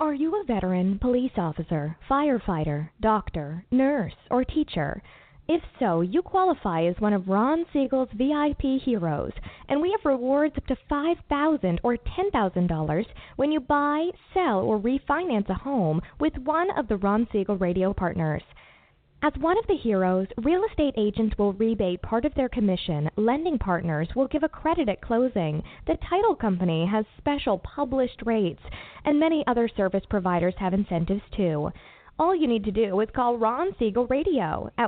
Are you a veteran, police officer, firefighter, doctor, nurse, or teacher? If so, you qualify as one of Ron Siegel's VIP heroes, and we have rewards up to $5,000 or $10,000 when you buy, sell, or refinance a home with one of the Ron Siegel radio partners. As one of the heroes, real estate agents will rebate part of their commission, lending partners will give a credit at closing, the title company has special published rates, and many other service providers have incentives too. All you need to do is call Ron Siegel Radio at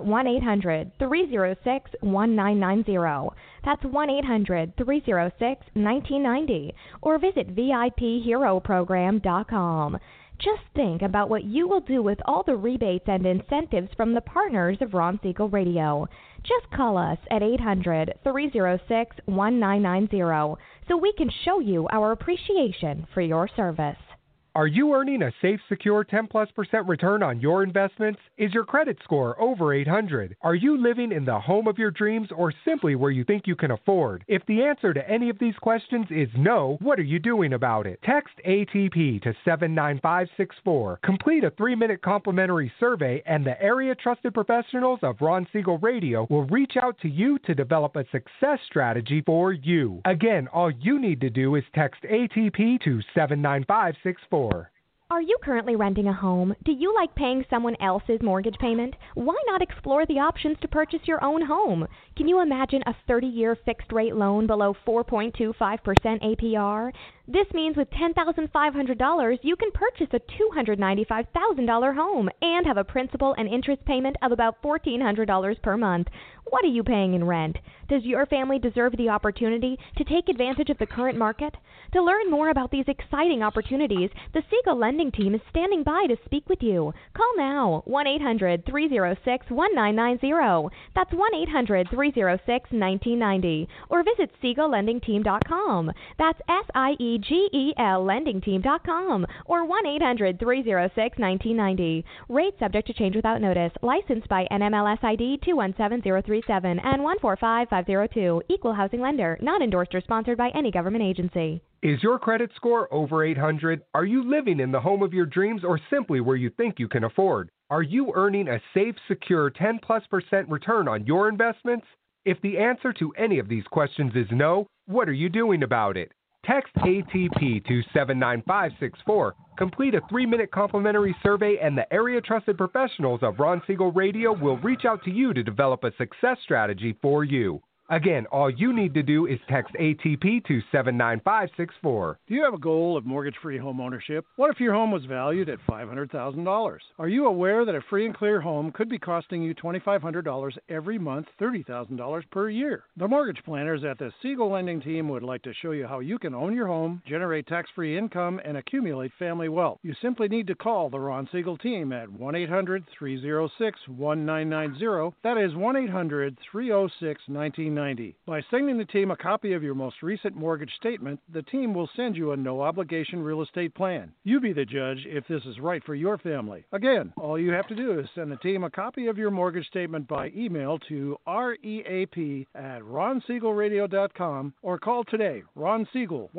1-800-306-1990. That's 1-800-306-1990. Or visit VIPHeroProgram.com. Just think about what you will do with all the rebates and incentives from the partners of Ron Siegel Radio. Just call us at 800-306-1990 so we can show you our appreciation for your service. Are you earning a safe, secure 10+% return on your investments? Is your credit score over 800? Are you living in the home of your dreams or simply where you think you can afford? If the answer to any of these questions is no, what are you doing about it? Text ATP to 79564. Complete a 3-minute complimentary survey and the area trusted professionals of Ron Siegel Radio will reach out to you to develop a success strategy for you. Again, all you need to do is text ATP to 79564. Are you currently renting a home? Do you like paying someone else's mortgage payment? Why not explore the options to purchase your own home? Can you imagine a 30-year fixed-rate loan below 4.25% APR? This means with $10,500, you can purchase a $295,000 home and have a principal and interest payment of about $1,400 per month. What are you paying in rent? Does your family deserve the opportunity to take advantage of the current market? To learn more about these exciting opportunities, the Siegel Lending Team is standing by to speak with you. Call now, 1-800-306-1990. That's 1-800-306-1990. Or visit SiegelLendingTeam.com. That's SIEGEL LendingTeam.com. Or 1-800-306-1990. Rate subject to change without notice. Licensed by NMLS ID 217037 and 145502. Equal housing lender. Not endorsed or sponsored by any government agency. Is your credit score over 800? Are you living in the home of your dreams or simply where you think you can afford? Are you earning a safe, secure 10+% return on your investments? If the answer to any of these questions is no, what are you doing about it? Text ATP to 79564. Complete a 3-minute complimentary survey and the area trusted professionals of Ron Siegel Radio will reach out to you to develop a success strategy for you. Again, all you need to do is text ATP to 79564. Do you have a goal of mortgage-free home ownership? What if your home was valued at $500,000? Are you aware that a free and clear home could be costing you $2,500 every month, $30,000 per year? The mortgage planners at the Siegel Lending Team would like to show you how you can own your home, generate tax-free income, and accumulate family wealth. You simply need to call the Ron Siegel Team at 1-800-306-1990. That is 1-800-306-1990. By sending the team a copy of your most recent mortgage statement, the team will send you a no-obligation real estate plan. You be the judge if this is right for your family. Again, all you have to do is send the team a copy of your mortgage statement by email to reap@ronsiegelradio.com or call today. Ron Siegel,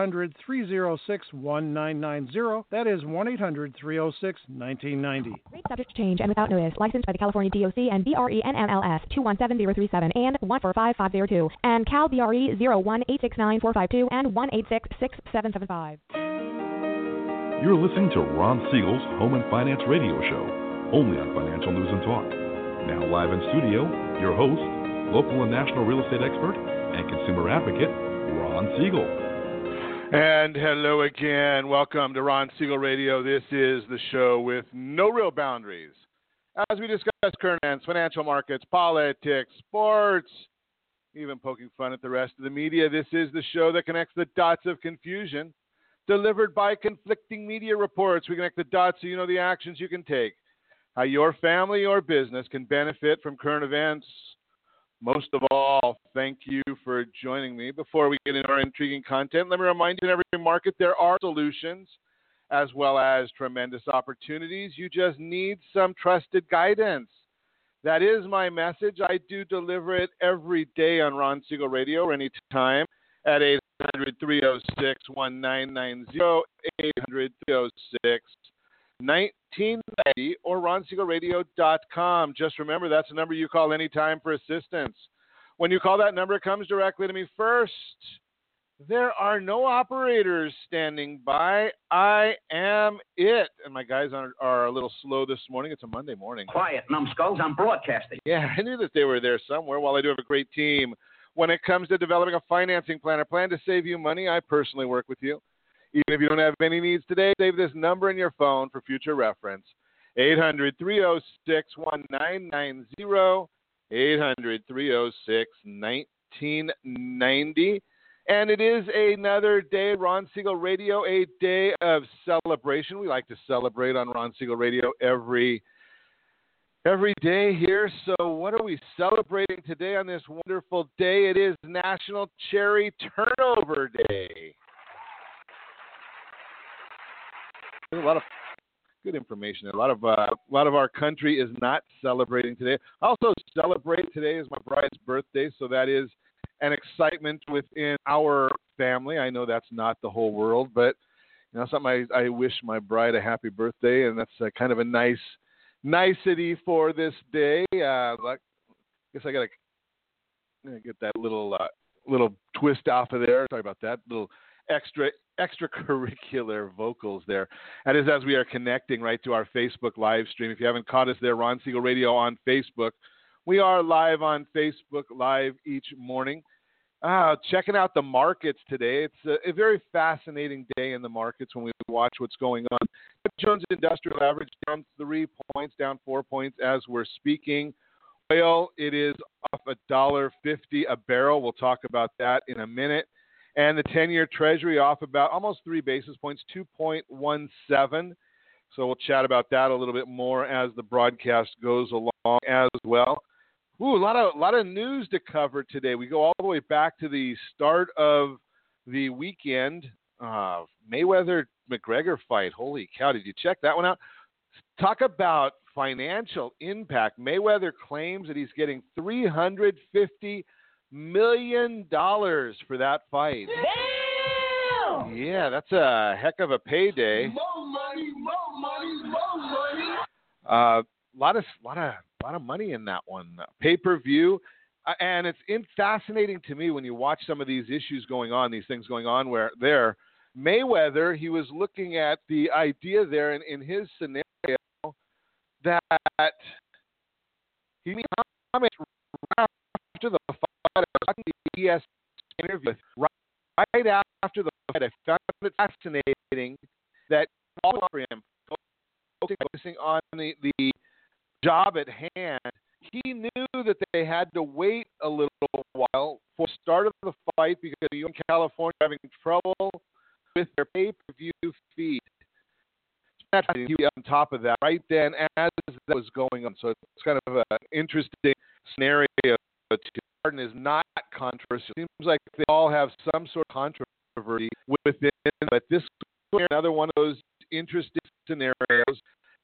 1-800-306-1990. That is 1-800-306-1990. Rate subject to change and without notice. Licensed by the California DOC and BRE NMLS 217037 and 145502 and Cal BRE 01869452 and 1866775. You're listening to Ron Siegel's Home and Finance Radio Show, only on Financial News and Talk. Now live in studio, your host, local and national real estate expert and consumer advocate, Ron Siegel. And hello again. Welcome to Ron Siegel Radio. This is the show with no real boundaries. As we discuss current events, financial markets, politics, sports, even poking fun at the rest of the media, this is the show that connects the dots of confusion delivered by conflicting media reports. We connect the dots so you know the actions you can take, how your family or business can benefit from current events. Most of all, thank you for joining me. Before we get into our intriguing content, let me remind you in every market there are solutions as well as tremendous opportunities. You just need some trusted guidance. That is my message. I do deliver it every day on Ron Siegel Radio or anytime at 800-306-1990, 800-306-1990, or RonSiegelRadio.com. Just remember, that's the number you call anytime for assistance. When you call that number, it comes directly to me first. There are no operators standing by. I am it. And my guys are a little slow this morning. It's a Monday morning. Quiet, numbskulls. I'm broadcasting. Yeah, I knew that they were there somewhere. While I do have a great team, when it comes to developing a financing plan or plan to save you money, I personally work with you. Even if you don't have any needs today, save this number in your phone for future reference. 800-306-1990, 800-306-1990. And it is another day, Ron Siegel Radio, a day of celebration. We like to celebrate on Ron Siegel Radio every day here. So what are we celebrating today on this wonderful day? It is National Cherry Turnover Day. There's a lot of good information. A lot of our country is not celebrating today. Also celebrate today is my bride's birthday, so that is an excitement within our family. I know that's not the whole world, but something I wish my bride a happy birthday, and that's kind of a nicety for this day. I guess I gotta get that little twist off of there. Sorry about that. Little extracurricular vocals there. That is as we are connecting right to our Facebook live stream. If you haven't caught us there, Ron Siegel Radio on Facebook. We are live on Facebook Live each morning. Checking out the markets today. It's a very fascinating day in the markets when we watch what's going on. Jones Industrial Average down 3 points, down 4 points as we're speaking. Oil, it is off $1.50 a barrel. We'll talk about that in a minute. And the 10-year Treasury off about almost 3 basis points, 2.17. So we'll chat about that a little bit more as the broadcast goes along as well. Ooh, a lot of news to cover today. We go all the way back to the start of the weekend. Mayweather-McGregor fight. Holy cow, did you check that one out? Talk about financial impact. Mayweather claims that he's getting $350 million for that fight. Damn! Yeah, that's a heck of a payday. More money. Lot of money in that one. Pay-per-view. And it's fascinating to me when you watch some of these issues going on, these things going on where there, Mayweather, he was looking at the idea there in his scenario that he comments right after the fight. I was watching the ESPN interview right after the fight. I found it fascinating that all for him focusing on the job at hand. He knew that they had to wait a little while for the start of the fight because you in California are having trouble with their pay-per-view feed. He was on top of that right then as that was going on. So it's kind of an interesting scenario. Garden is not controversial. It seems like they all have some sort of controversy within, but this is another one of those interesting scenarios.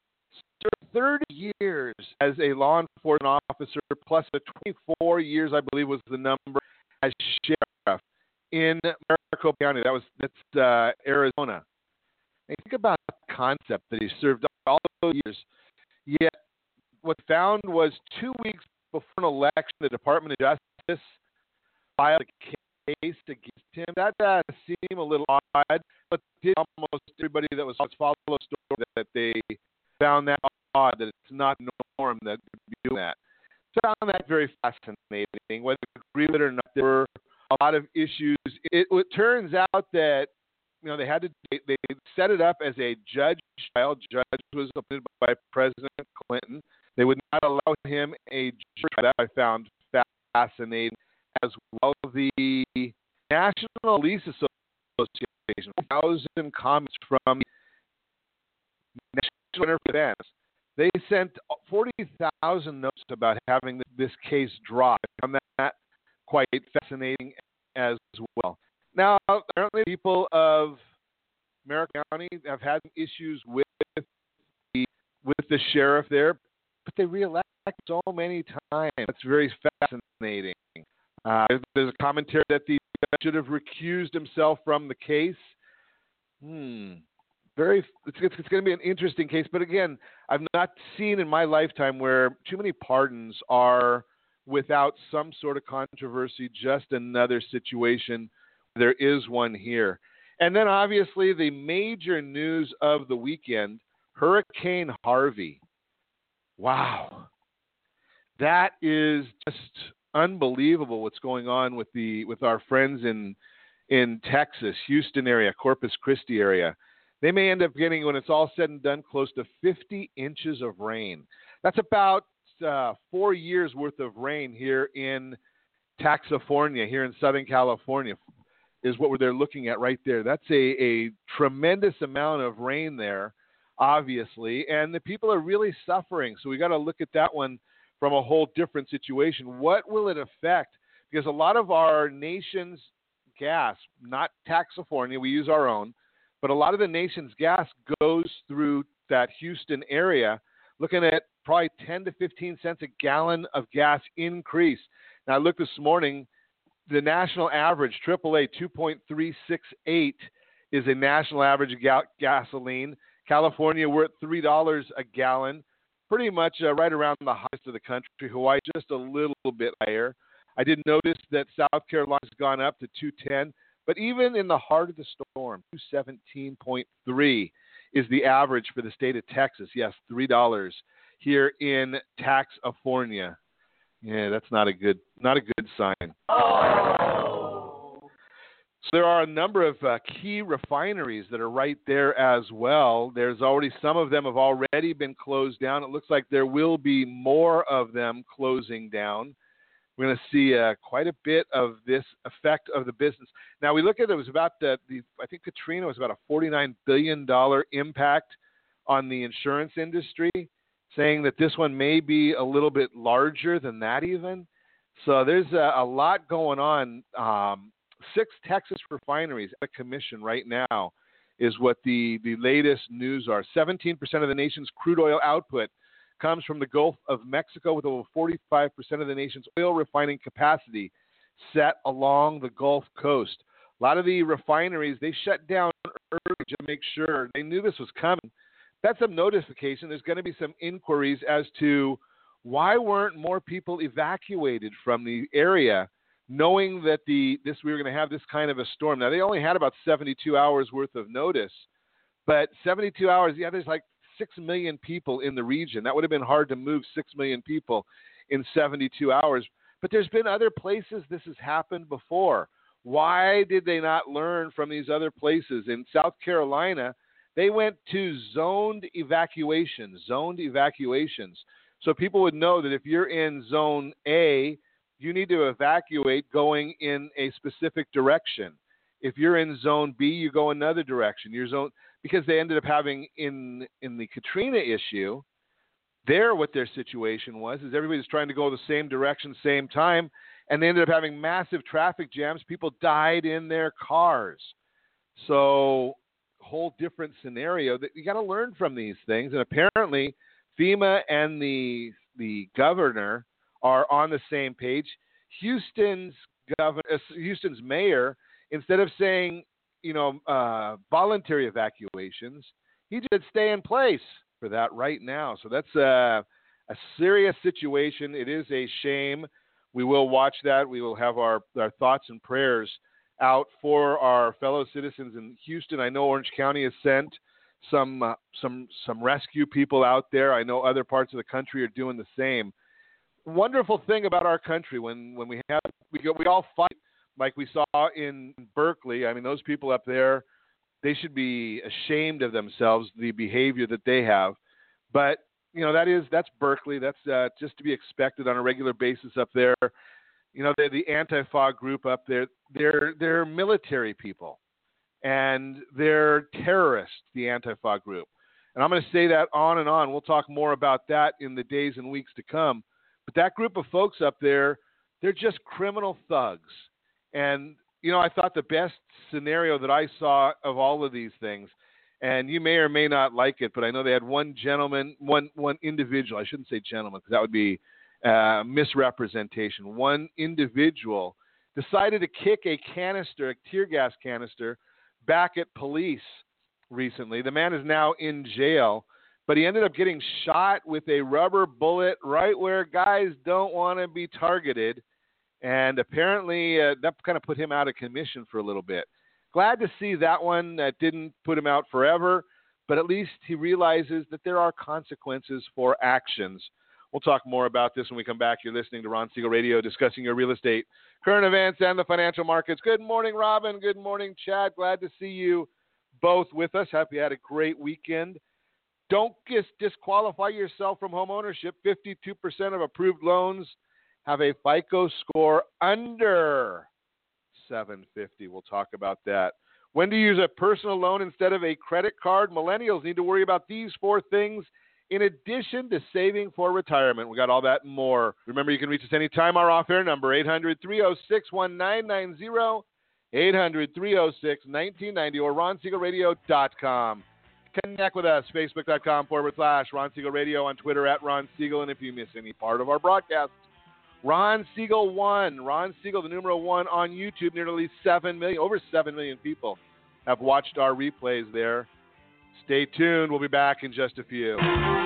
30 years as a law enforcement officer, plus the 24 years, I believe, was the number as sheriff in Maricopa County. That's Arizona. And think about the concept that he served all those years. Yet, what found was 2 weeks before an election, the Department of Justice filed a case against him. That does seem a little odd, but did almost everybody that was following the story that they found that odd, that it's not norm that would be doing that. So I found that very fascinating. Whether you agree with it or not, there were a lot of issues. It turns out that they set it up as a judge trial. Judge was appointed by President Clinton. They would not allow him a jury trial. That I found fascinating as well. The National Police Association, 1,000 comments from National Center for Defense. They sent 40,000 notes about having this case dropped. I found that quite fascinating as well. Now, apparently people of Maricopa County have had issues with the sheriff there, but they reelect so many times. That's very fascinating. There's a commentary that the should have recused himself from the case. It's going to be an interesting case. But again, I've not seen in my lifetime where too many pardons are without some sort of controversy, just another situation. There is one here. And then obviously the major news of the weekend, Hurricane Harvey. Wow. That is just unbelievable what's going on with our friends in Texas, Houston area, Corpus Christi area. They may end up getting, when it's all said and done, close to 50 inches of rain. That's about 4 years worth of rain here in Taxifornia, here in Southern California, is what they're looking at right there. That's a tremendous amount of rain there, obviously, and the people are really suffering. So we got to look at that one from a whole different situation. What will it affect? Because a lot of our nation's gas, not Taxifornia, we use our own, but a lot of the nation's gas goes through that Houston area, looking at probably 10 to 15 cents a gallon of gas increase. Now, I looked this morning, the national average, AAA 2.368 is a national average of gasoline. California, we're at $3 a gallon, pretty much right around the highest of the country. Hawaii, just a little bit higher. I did notice that South Carolina's gone up to 210, but even in the heart of the storm, 217.3 is the average for the state of Texas. Yes, $3 here in Taxifornia. Yeah, that's not a good sign. Oh. So there are a number of key refineries that are right there as well. There's already, some of them have already been closed down. It looks like there will be more of them closing down. We're going to see quite a bit of this effect of the business. Now, we look at it was about I think Katrina was about a $49 billion impact on the insurance industry, saying that this one may be a little bit larger than that even. So there's a lot going on. 6 Texas refineries at a commission right now is what the latest news are. 17% of the nation's crude oil output comes from the Gulf of Mexico, with over 45% of the nation's oil refining capacity set along the Gulf Coast. A lot of the refineries, they shut down early to make sure they knew this was coming. That's some notification. There's going to be some inquiries as to why weren't more people evacuated from the area, knowing that we were going to have this kind of a storm. Now, they only had about 72 hours worth of notice, but 72 hours, there's like 6 million people in the region. That would have been hard to move 6 million people in 72 hours. But there's been other places this has happened before. Why did they not learn from these other places? In South Carolina, they went to zoned evacuations. So people would know that if you're in zone A, you need to evacuate going in a specific direction. If you're in zone B, you go another direction. Because they ended up having in the Katrina issue, what their situation was is everybody's trying to go the same direction, same time, and they ended up having massive traffic jams. People died in their cars. So, whole different scenario. That you got to learn from these things. And apparently, FEMA and the governor are on the same page. Houston's mayor, instead of saying, voluntary evacuations, he just stay in place for that right now. So that's a serious situation. It is a shame. We will watch that. We will have our thoughts and prayers out for our fellow citizens in Houston. I know Orange County has sent some rescue people out there. I know other parts of the country are doing the same. Wonderful thing about our country when we all fight. Like we saw in Berkeley, I mean, those people up there, they should be ashamed of themselves, the behavior that they have. But, that's Berkeley. That's just to be expected on a regular basis up there. The Antifa group up there, they're military people, and they're terrorists, the Antifa group. And I'm going to say that on and on. We'll talk more about that in the days and weeks to come. But that group of folks up there, they're just criminal thugs. And, I thought the best scenario that I saw of all of these things, and you may or may not like it, but I know they had one gentleman, one individual. I shouldn't say gentleman because that would be misrepresentation. One individual decided to kick a tear gas canister, back at police recently. The man is now in jail, but he ended up getting shot with a rubber bullet right where guys don't want to be targeted. And apparently that kind of put him out of commission for a little bit. Glad to see that one. That didn't put him out forever, but at least he realizes that there are consequences for actions. We'll talk more about this when we come back. You're listening to Ron Siegel Radio, discussing your real estate, current events, and the financial markets. Good morning, Robin. Good morning, Chad. Glad to see you both with us. Hope you had a great weekend. Don't just disqualify yourself from home ownership. 52% of approved loans have a FICO score under 750. We'll talk about that. When to use a personal loan instead of a credit card? Millennials need to worry about these 4 things in addition to saving for retirement. We got all that and more. Remember, you can reach us anytime. Our off-air number, 800-306-1990, 800-306-1990, or RonSiegelRadio.com. Connect with us, Facebook.com/Ron Siegel Radio, on Twitter @Ron Siegel. And if you miss any part of our broadcast, Ron Siegel 1, Ron Siegel, the numeral 1 on YouTube. Nearly 7 million, over 7 million people have watched our replays there. Stay tuned. We'll be back in just a few.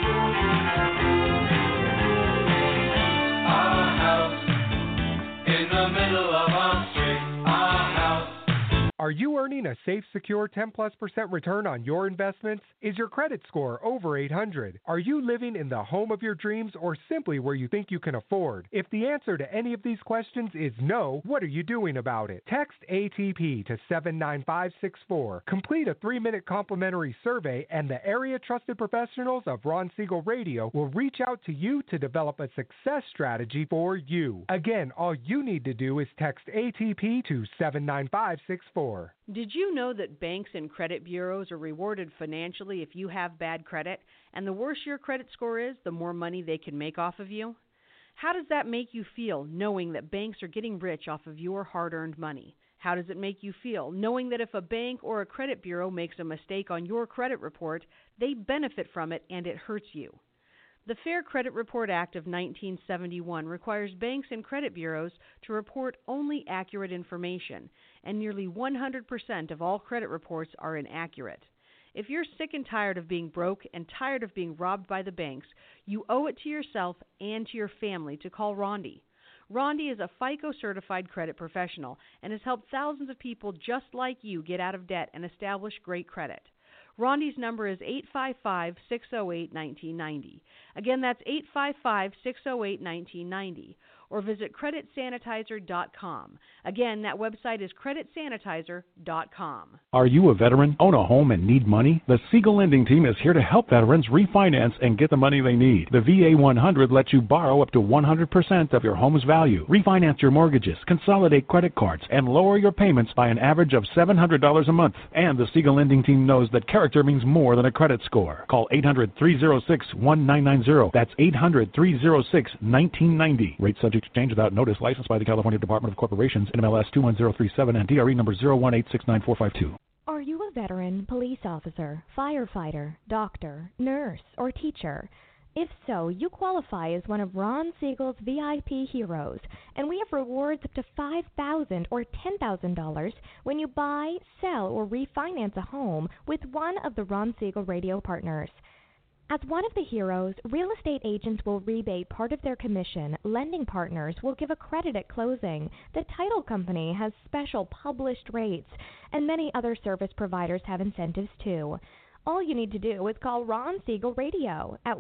Our house in the middle of our street. Our house. Are you earning a safe, secure 10+% return on your investments? Is your credit score over 800? Are you living in the home of your dreams or simply where you think you can afford? If the answer to any of these questions is no, what are you doing about it? Text ATP to 79564. Complete a 3-minute complimentary survey, and the area trusted professionals of Ron Siegel Radio will reach out to you to develop a success strategy for you. Again, all you need to do is text ATP to 79564. Did you know that banks and credit bureaus are rewarded financially if you have bad credit? And the worse your credit score is, the more money they can make off of you? How does that make you feel, knowing that banks are getting rich off of your hard-earned money? How does it make you feel, knowing that if a bank or a credit bureau makes a mistake on your credit report, they benefit from it and it hurts you? The Fair Credit Report Act of 1971 requires banks and credit bureaus to report only accurate information, and nearly 100% of all credit reports are inaccurate. If you're sick and tired of being broke and tired of being robbed by the banks, you owe it to yourself and to your family to call Rondi. Rondi is a FICO-certified credit professional and has helped thousands of people just like you get out of debt and establish great credit. Rondi's number is 855-608-1990. Again, that's 855-608-1990. Or visit creditsanitizer.com. Again, that website is creditsanitizer.com. Are you a veteran, own a home, and need money? The Siegel Lending Team is here to help veterans refinance and get the money they need. The VA 100 lets you borrow up to 100% of your home's value, refinance your mortgages, consolidate credit cards, and lower your payments by an average of $700 a month. And the Siegel Lending Team knows that character means more than a credit score. Call 800-306-1990. That's 800-306-1990. Rate subject to change without notice. Licensed by the California Department of Corporations, NMLS 21037, and DRE number 018694452. Are you a veteran, police officer, firefighter, doctor, nurse, or teacher? If so, you qualify as one of Ron Siegel's VIP heroes, and we have rewards up to $5,000 or $10,000 when you buy, sell, or refinance a home with one of the Ron Siegel Radio partners. As one of the heroes, real estate agents will rebate part of their commission, lending partners will give a credit at closing, the title company has special published rates, and many other service providers have incentives too. All you need to do is call Ron Siegel Radio at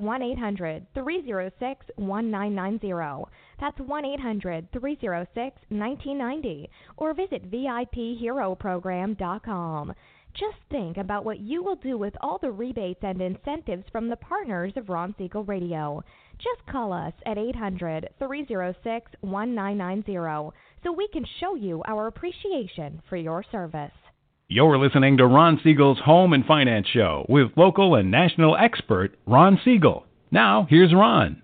1-800-306-1990. That's 1-800-306-1990. Or visit VIPHeroProgram.com. Just think about what you will do with all the rebates and incentives from the partners of Ron Siegel Radio. Just call us at 800-306-1990 so we can show you our appreciation for your service. You're listening to Ron Siegel's Home and Finance Show with local and national expert Ron Siegel. Now, here's Ron.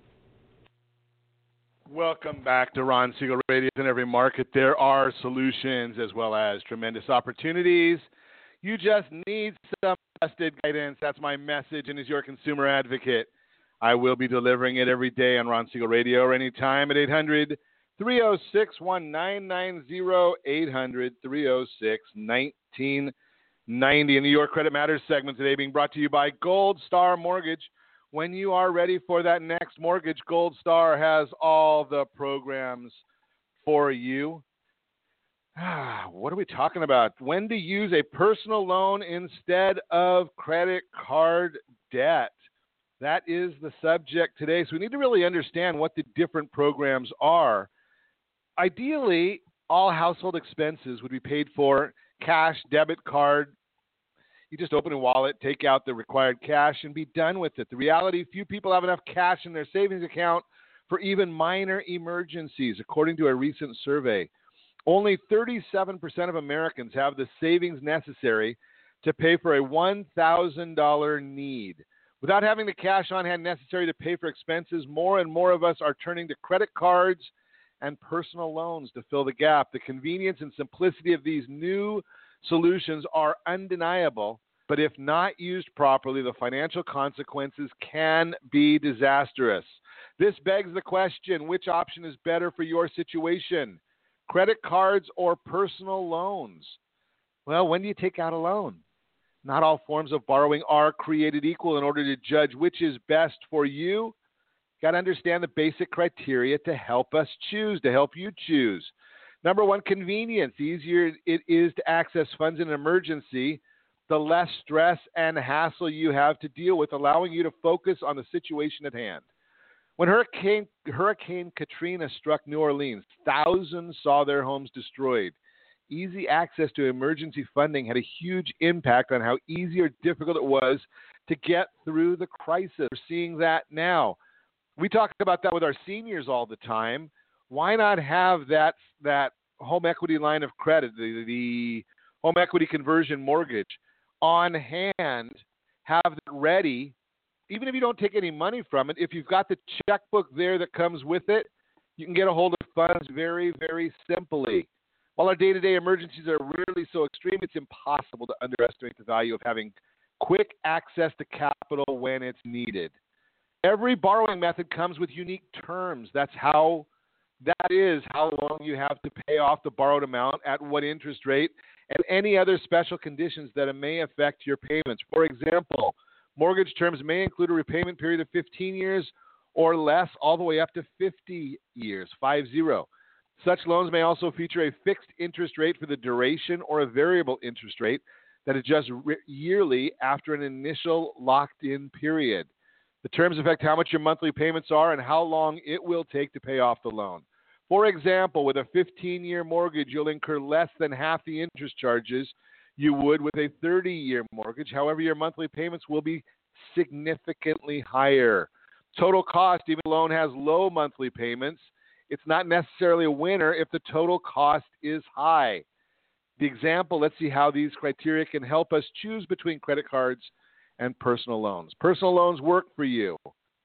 Welcome back to Ron Siegel Radio. In every market, there are solutions as well as tremendous opportunities. You just need some trusted guidance. That's my message, and as your consumer advocate, I will be delivering it every day on Ron Siegel Radio or anytime at 306-1990, 800-306-1990. In the Your Credit Matters segment today being brought to you by Gold Star Mortgage. When you are ready for that next mortgage, Gold Star has all the programs for you. What are we talking about? When to use a personal loan instead of credit card debt. That is the subject today. So we need to really understand what the different programs are. Ideally, all household expenses would be paid for cash, debit card. You just open a wallet, take out the required cash, and be done with it. The reality, few people have enough cash in their savings account for even minor emergencies, according to a recent survey. Only 37% of Americans have the savings necessary to pay for a $1,000 need. Without having the cash on hand necessary to pay for expenses, more and more of us are turning to credit cards and personal loans to fill the gap. The convenience and simplicity of these new solutions are undeniable, but if not used properly, the financial consequences can be disastrous. This begs the question, which option is better for your situation? Credit cards or personal loans? Well, when do you take out a loan? Not all forms of borrowing are created equal. In order to judge which is best for you, got to understand the basic criteria to help you choose. Number one, convenience. The easier it is to access funds in an emergency, the less stress and hassle you have to deal with, allowing you to focus on the situation at hand. When Hurricane Katrina struck New Orleans, thousands saw their homes destroyed. Easy access to emergency funding had a huge impact on how easy or difficult it was to get through the crisis. We're seeing that now. We talk about that with our seniors all the time. Why not have that home equity line of credit, the home equity conversion mortgage on hand, have it ready, even if you don't take any money from it. If you've got the checkbook there that comes with it, you can get a hold of funds very, very simply. While our day-to-day emergencies are rarely so extreme, it's impossible to underestimate the value of having quick access to capital when it's needed. Every borrowing method comes with unique terms. That is how long you have to pay off the borrowed amount, at what interest rate, and any other special conditions that may affect your payments. For example, mortgage terms may include a repayment period of 15 years or less, all the way up to 50 years, 50. Such loans may also feature a fixed interest rate for the duration or a variable interest rate that adjusts yearly after an initial locked-in period. The terms affect how much your monthly payments are and how long it will take to pay off the loan. For example, with a 15-year mortgage, you'll incur less than half the interest charges you would with a 30-year mortgage. However, your monthly payments will be significantly higher. Total cost, even if the loan has low monthly payments, it's not necessarily a winner if the total cost is high. The example, let's see how these criteria can help us choose between credit cards and personal loans. Personal loans work for you.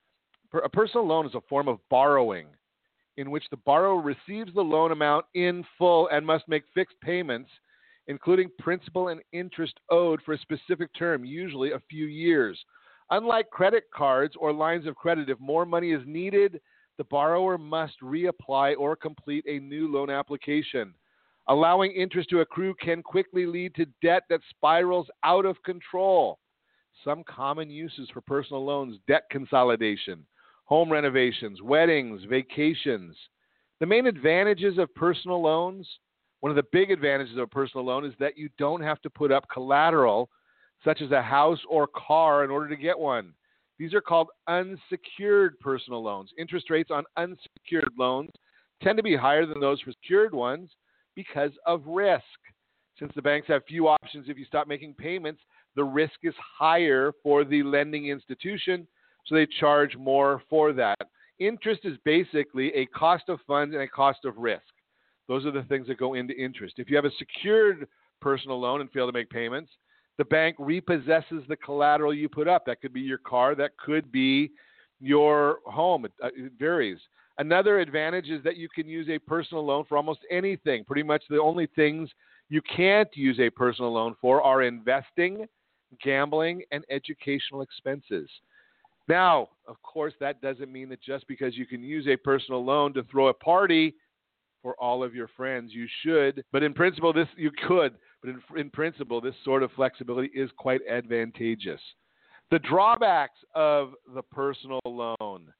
A personal loan is a form of borrowing in which the borrower receives the loan amount in full and must make fixed payments, including principal and interest owed for a specific term, usually a few years. Unlike credit cards or lines of credit, if more money is needed, the borrower must reapply or complete a new loan application. Allowing interest to accrue can quickly lead to debt that spirals out of control. Some common uses for personal loans: debt consolidation, home renovations, weddings, vacations. The main advantages of personal loans, one of the big advantages of a personal loan is that you don't have to put up collateral, such as a house or car, in order to get one. These are called unsecured personal loans. Interest rates on unsecured loans tend to be higher than those for secured ones because of risk. Since the banks have few options if you stop making payments, the risk is higher for the lending institution, so they charge more for that. Interest is basically a cost of funds and a cost of risk. Those are the things that go into interest. If you have a secured personal loan and fail to make payments, the bank repossesses the collateral you put up. That could be your car. That could be your home. It varies. Another advantage is that you can use a personal loan for almost anything. Pretty much the only things you can't use a personal loan for are investing, gambling, and educational expenses. Now, of course, that doesn't mean that just because you can use a personal loan to throw a party, for all of your friends. You should, but in principle, you could, but in principle, this sort of flexibility is quite advantageous. The drawbacks of the personal loan.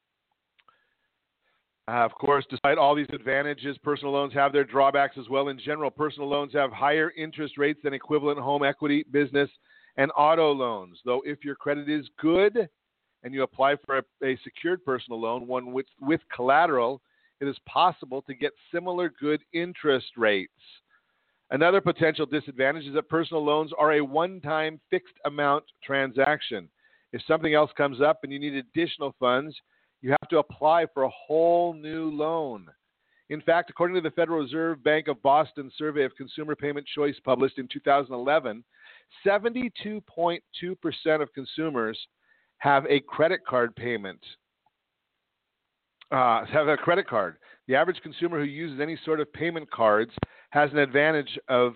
Of course, despite all these advantages, personal loans have their drawbacks as well. In general, personal loans have higher interest rates than equivalent home equity, business, and auto loans. Though if your credit is good and you apply for a secured personal loan, one with collateral, it is possible to get similar good interest rates. Another potential disadvantage is that personal loans are a one-time fixed amount transaction. If something else comes up and you need additional funds, you have to apply for a whole new loan. In fact, according to the Federal Reserve Bank of Boston survey of consumer payment choice published in 2011, 72.2% of consumers have a credit card payment. Have a credit card. The average consumer who uses any sort of payment cards has an average of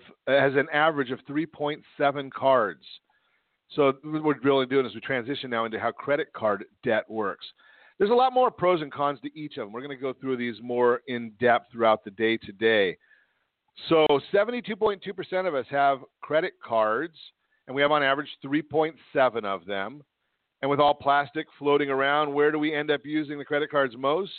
3.7 cards. So what we're really doing is we transition now into how credit card debt works. There's a lot more pros and cons to each of them. We're going to go through these more in depth throughout the day today. So 72.2% of us have credit cards, and we have on average 3.7 of them. And with all plastic floating around, where do we end up using the credit cards most?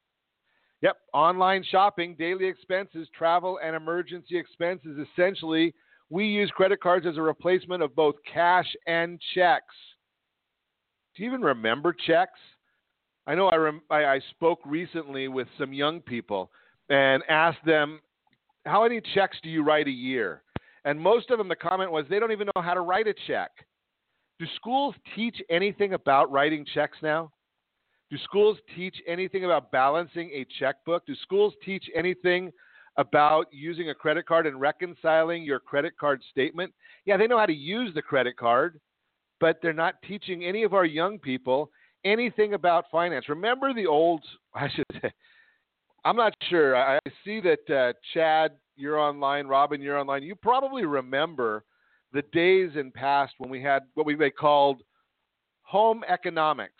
Yep, online shopping, daily expenses, travel, and emergency expenses. Essentially, we use credit cards as a replacement of both cash and checks. Do you even remember checks? I know I spoke recently with some young people and asked them, how many checks do you write a year? And most of them, the comment was, they don't even know how to write a check. Do schools teach anything about writing checks now? Do schools teach anything about balancing a checkbook? Do schools teach anything about using a credit card and reconciling your credit card statement? Yeah, they know how to use the credit card, but they're not teaching any of our young people anything about finance. Remember the old, I should say, I'm not sure. I see that Chad, you're online, Robin, you're online. You probably remember the days in past when we had what they called home economics.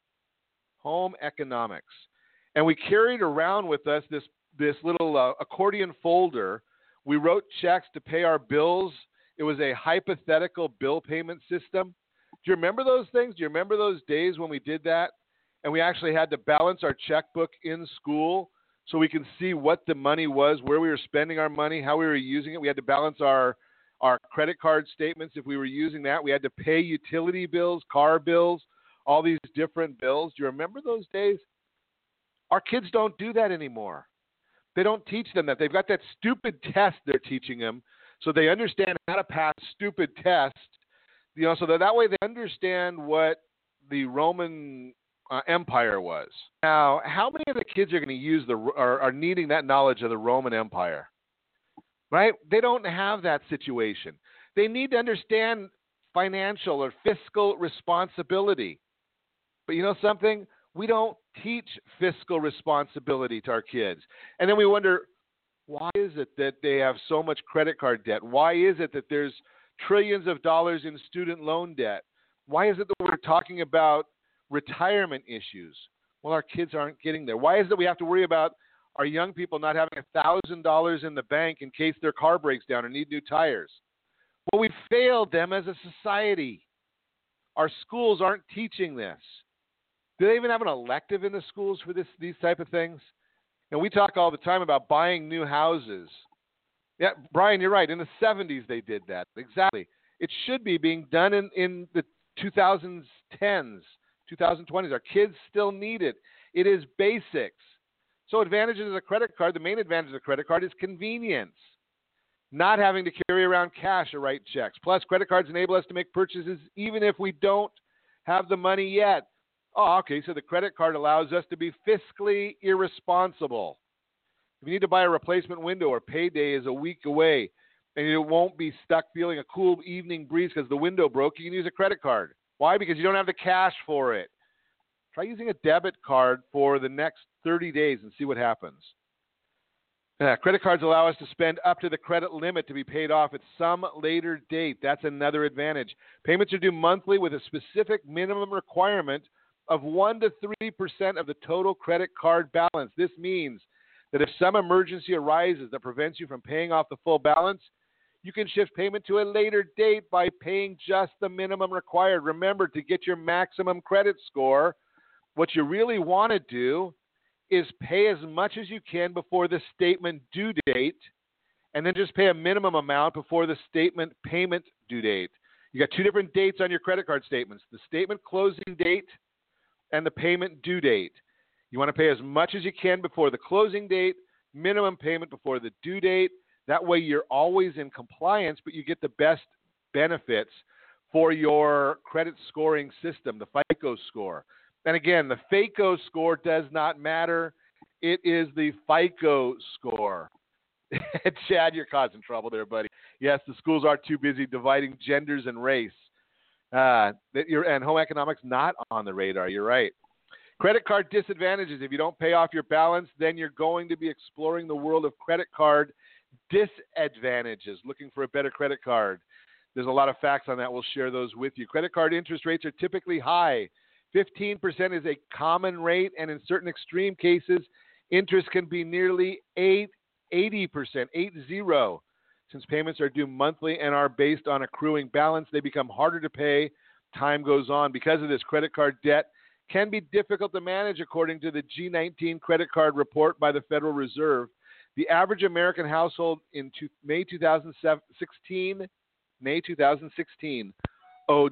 Home economics. And we carried around with us this little accordion folder. We wrote checks to pay our bills. It was a hypothetical bill payment system. Do you remember those things? Do you remember those days when we did that? And we actually had to balance our checkbook in school so we can see what the money was, where we were spending our money, how we were using it. We had to balance our credit card statements if we were using that. We had to pay utility bills, car bills, all these different bills. Do you remember those days? Our kids don't do that anymore. They don't teach them that. They've got that stupid test they're teaching them so they understand how to pass stupid tests, so that way they understand what the Roman Empire was. Now, how many of the kids are going to use are needing that knowledge of the Roman Empire? Right? They don't have that situation. They need to understand financial or fiscal responsibility. But you know something? We don't teach fiscal responsibility to our kids. And then we wonder, why is it that they have so much credit card debt? Why is it that there's trillions of dollars in student loan debt? Why is it that we're talking about retirement issues? Well, our kids aren't getting there. Why is it we have to worry about our young people not having $1,000 in the bank in case their car breaks down or need new tires? Well, we failed them as a society. Our schools aren't teaching this. Do they even have an elective in the schools for these type of things? And we talk all the time about buying new houses. Yeah, Brian, you're right. In the 70s, they did that. Exactly. It should be being done in the 2010s, 2020s. Our kids still need it. It is basics. So advantages of a credit card, the main advantage of a credit card is convenience. Not having to carry around cash or write checks. Plus, credit cards enable us to make purchases even if we don't have the money yet. Oh, okay, so the credit card allows us to be fiscally irresponsible. If you need to buy a replacement window or payday is a week away and you won't be stuck feeling a cool evening breeze because the window broke, you can use a credit card. Why? Because you don't have the cash for it. Try using a debit card for the next 30 days and see what happens. Credit cards allow us to spend up to the credit limit to be paid off at some later date. That's another advantage. Payments are due monthly with a specific minimum requirement of 1 to 3% of the total credit card balance. This means that if some emergency arises that prevents you from paying off the full balance, you can shift payment to a later date by paying just the minimum required. Remember, to get your maximum credit score, what you really want to do is pay as much as you can before the statement due date, and then just pay a minimum amount before the statement payment due date. You got two different dates on your credit card statements, the statement closing date and the payment due date. You want to pay as much as you can before the closing date, minimum payment before the due date. That way you're always in compliance, but you get the best benefits for your credit scoring system, the FICO score. And again, the FACO score does not matter. It is the FICO score. Chad, you're causing trouble there, buddy. Yes, the schools are too busy dividing genders and race. And home economics not on the radar. You're right. Credit card disadvantages. If you don't pay off your balance, then you're going to be exploring the world of credit card disadvantages, looking for a better credit card. There's a lot of facts on that. We'll share those with you. Credit card interest rates are typically high. 15% is a common rate, and in certain extreme cases, interest can be nearly 80%, 80. Since payments are due monthly and are based on accruing balance, they become harder to pay. Time goes on. Because of this, credit card debt can be difficult to manage, according to the G19 credit card report by the Federal Reserve. The average American household in May 2016 owed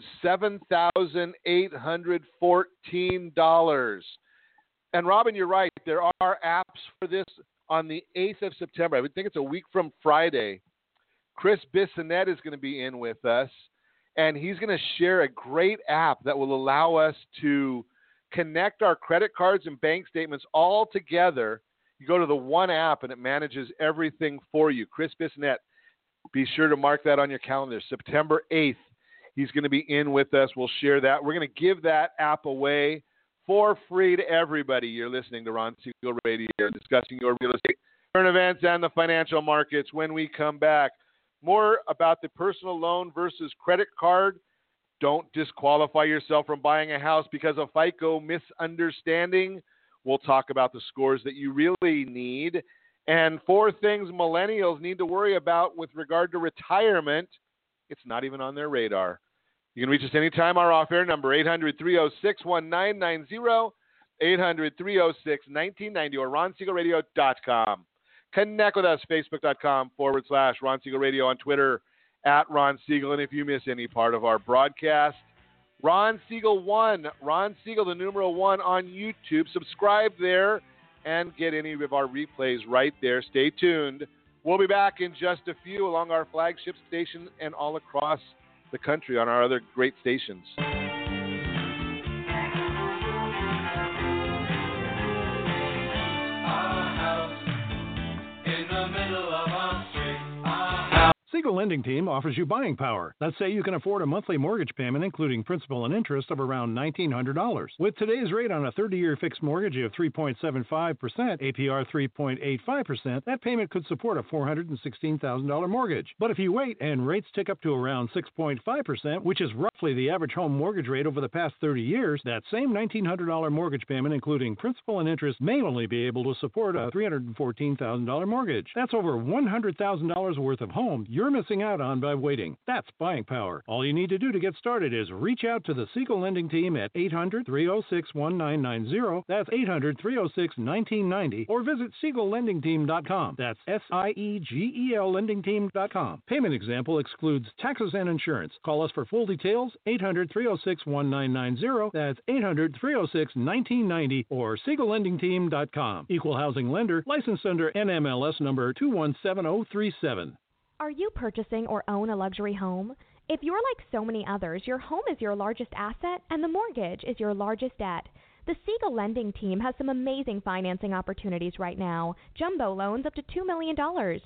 $7,814. And Robin, you're right. There are apps for this. On the 8th of September, I would think it's a week from Friday, Chris Bissonette is going to be in with us, and he's going to share a great app that will allow us to connect our credit cards and bank statements all together. You go to the one app, and it manages everything for you. Chris Bissonette, be sure to mark that on your calendar. September 8th, he's going to be in with us. We'll share that. We're going to give that app away for free to everybody. You're listening to Ron Siegel Radio, discussing your real estate, current events, and the financial markets. When we come back, more about the personal loan versus credit card. Don't disqualify yourself from buying a house because of FICO misunderstanding. We'll talk about the scores that you really need. And 4 things millennials need to worry about with regard to retirement. It's not even on their radar. You can reach us anytime. Our off-air number, 800-306-1990, 800-306-1990, or RonSiegelRadio.com. Connect with us, Facebook.com/Ron Siegel Radio, on Twitter, @Ron Siegel. And if you miss any part of our broadcast, Ron Siegel 1, Ron Siegel, the numeral 1 on YouTube. Subscribe there and get any of our replays right there. Stay tuned. We'll be back in just a few along our flagship station and all across the country on our other great stations. Siegel Lending Team offers you buying power. Let's say you can afford a monthly mortgage payment, including principal and interest, of around $1,900. With today's rate on a 30-year fixed mortgage of 3.75%, APR 3.85%, that payment could support a $416,000 mortgage. But if you wait and rates tick up to around 6.5%, which is roughly the average home mortgage rate over the past 30 years, that same $1,900 mortgage payment, including principal and interest, may only be able to support a $314,000 mortgage. That's over $100,000 worth of home you're missing out on by waiting. That's buying power. All you need to do to get started is reach out to the Siegel Lending Team at 800-306-1990. That's 800-306-1990. Or visit SiegelLendingTeam.com. That's SIEGEL LendingTeam.com. Payment example excludes taxes and insurance. Call us for full details. 800-306-1990. That's 800-306-1990 or SiegelLendingTeam.com. Equal housing lender. Licensed under NMLS number 217037. Are you purchasing or own a luxury home? If you're like so many others, your home is your largest asset and the mortgage is your largest debt. The Siegel Lending Team has some amazing financing opportunities right now. Jumbo loans up to $2 million,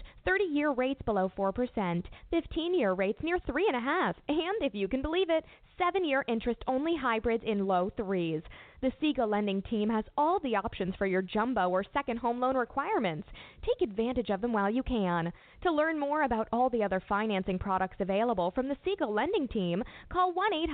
30-year rates below 4%, 15-year rates near 3.5%, and if you can believe it, 7-year interest-only hybrids in low 3s. The Siegel Lending Team has all the options for your jumbo or second home loan requirements. Take advantage of them while you can. To learn more about all the other financing products available from the Siegel Lending Team, call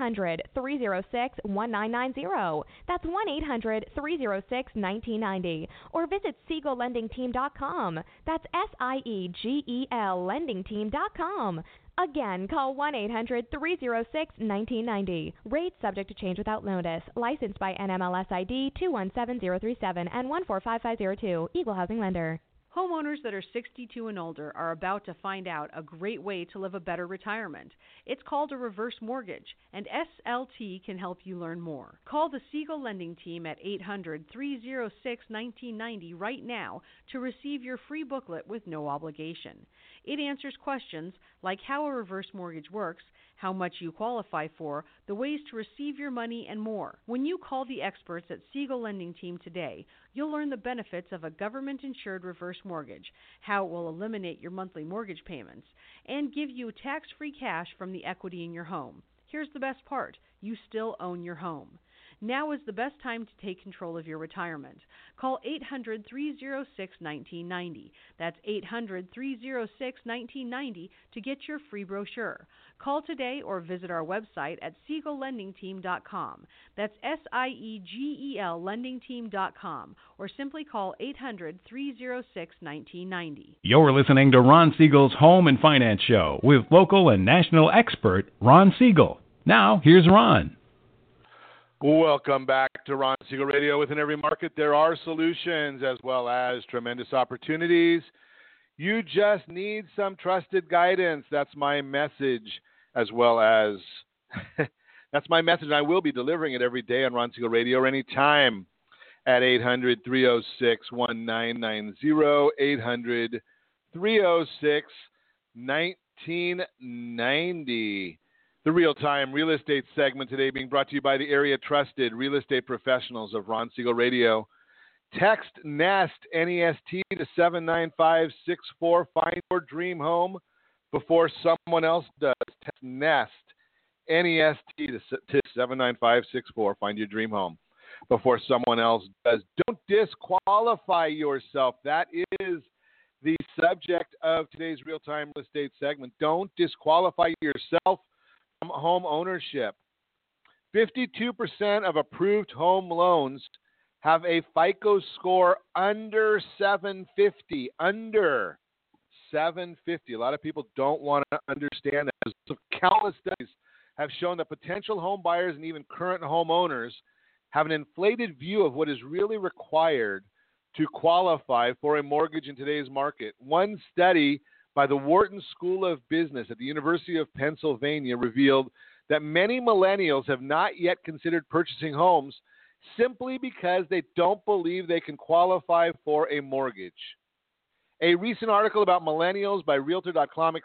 1-800-306-1990. That's 1-800-306-1990. Or visit SiegelLendingTeam.com. That's SIEGEL LendingTeam.com. Again, call 1-800-306-1990. Rates subject to change without notice. Licensed by NMLS ID 217037 and 145502. Equal housing lender. Homeowners that are 62 and older are about to find out a great way to live a better retirement. It's called a reverse mortgage, and SLT can help you learn more. Call the Siegel Lending Team at 800-306-1990 right now to receive your free booklet with no obligation. It answers questions like how a reverse mortgage works, how much you qualify for, the ways to receive your money, and more. When you call the experts at Siegel Lending Team today, you'll learn the benefits of a government-insured reverse mortgage, how it will eliminate your monthly mortgage payments, and give you tax-free cash from the equity in your home. Here's the best part. You still own your home. Now is the best time to take control of your retirement. Call 800-306-1990. That's 800-306-1990 to get your free brochure. Call today or visit our website at SiegelLendingTeam.com. That's SIEGEL LendingTeam.com, or simply call 800-306-1990. You're listening to Ron Siegel's Home and Finance Show with local and national expert Ron Siegel. Now, here's Ron. Welcome back to Ron Siegel Radio. Within every market, there are solutions as well as tremendous opportunities. You just need some trusted guidance. That's my message, as well as that's my message. I will be delivering it every day on Ron Siegel Radio or anytime at 800-306-1990, 800-306-1990. The real-time real estate segment today being brought to you by the area trusted real estate professionals of Ron Siegel Radio. Text NEST, N-E-S-T, to 79564. Find your dream home before someone else does. Text NEST, N-E-S-T, to 79564. Find your dream home before someone else does. Don't disqualify yourself. That is the subject of today's real-time real estate segment. Don't disqualify yourself home ownership. 52% of approved home loans have a FICO score under 750. Under 750. A lot of people don't want to understand that. So countless studies have shown that potential home buyers and even current homeowners have an inflated view of what is really required to qualify for a mortgage in today's market. One study by the Wharton School of Business at the University of Pennsylvania revealed that many millennials have not yet considered purchasing homes simply because they don't believe they can qualify for a mortgage. A recent article about millennials by Realtor.com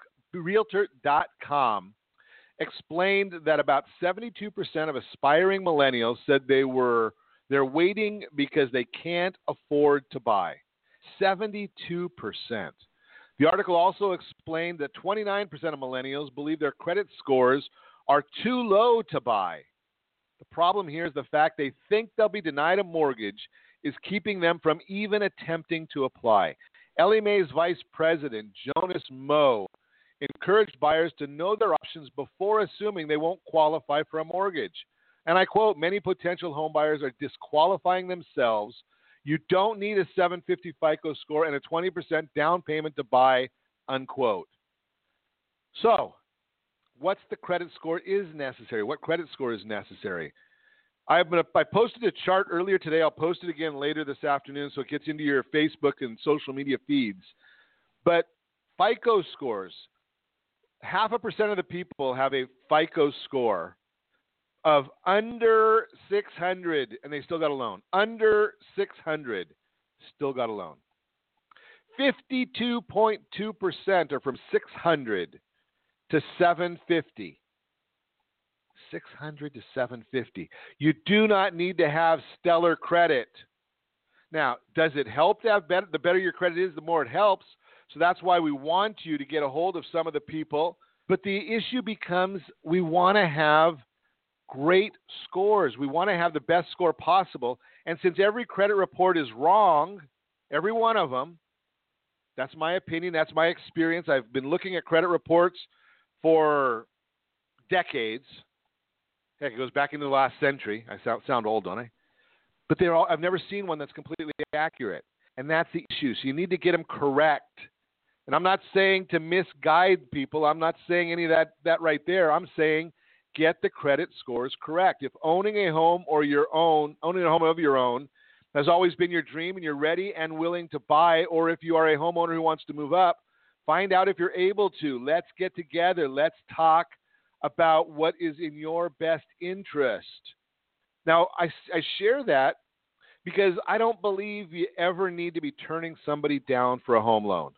explained that about 72% of aspiring millennials said they're waiting because they can't afford to buy. 72%. The article also explained that 29% of millennials believe their credit scores are too low to buy. The problem here is the fact they think they'll be denied a mortgage is keeping them from even attempting to apply. Ellie Mae's vice president, Jonas Moe, encouraged buyers to know their options before assuming they won't qualify for a mortgage. And I quote, many potential home buyers are disqualifying themselves. You don't need a 750 FICO score and a 20% down payment to buy, unquote. So, what's the credit score is necessary? What credit score is necessary? I posted a chart earlier today. I'll post it again later this afternoon so it gets into your Facebook and social media feeds. But FICO scores, 0.5% of the people have a FICO score of under 600, and they still got a loan. Under 600, still got a loan. 52.2% are from 600 to 750. 600 to 750. You do not need to have stellar credit. Now, does it help to have better? The better your credit is, the more it helps. So that's why we want you to get a hold of some of the people. But the issue becomes we want to have great scores. We want to have the best score possible. And since every credit report is wrong, every one of them, that's my opinion, that's my experience. I've been looking at credit reports for decades. Heck, it goes back into the last century. I sound old, don't I? But I've never seen one that's completely accurate. And that's the issue. So you need to get them correct. And I'm not saying to misguide people. I'm not saying any of that right there. I'm saying get the credit scores correct. If owning a home of your own has always been your dream and you're ready and willing to buy, or if you are a homeowner who wants to move up, find out if you're able to. Let's get together. Let's talk about what is in your best interest. Now, I share that because I don't believe you ever need to be turning somebody down for a home loan.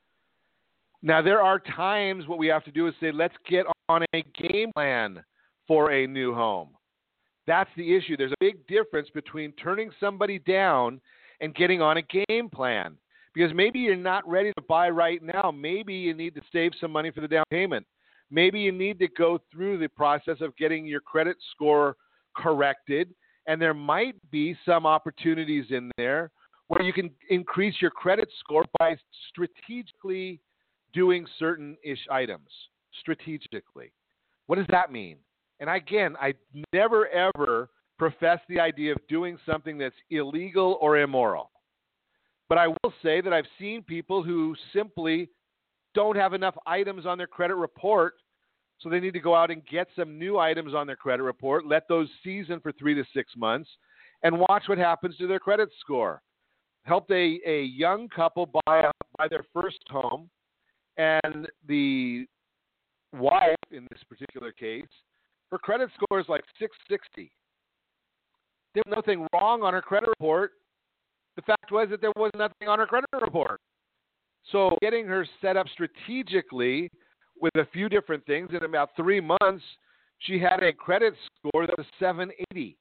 Now, there are times what we have to do is say, let's get on a game plan for a new home. That's the issue. There's a big difference between turning somebody down and getting on a game plan. Because maybe you're not ready to buy right now. Maybe you need to save some money for the down payment. Maybe you need to go through the process of getting your credit score corrected. And there might be some opportunities in there where you can increase your credit score by strategically doing certain-ish items. Strategically. What does that mean? And again, I never, ever profess the idea of doing something that's illegal or immoral. But I will say that I've seen people who simply don't have enough items on their credit report, so they need to go out and get some new items on their credit report, let those season for 3 to 6 months, and watch what happens to their credit score. Helped a young couple buy their first home, and the wife, in this particular case, her credit score is like 660. There was nothing wrong on her credit report. The fact was that there was nothing on her credit report. So getting her set up strategically with a few different things, in about 3 months, she had a credit score that was 780.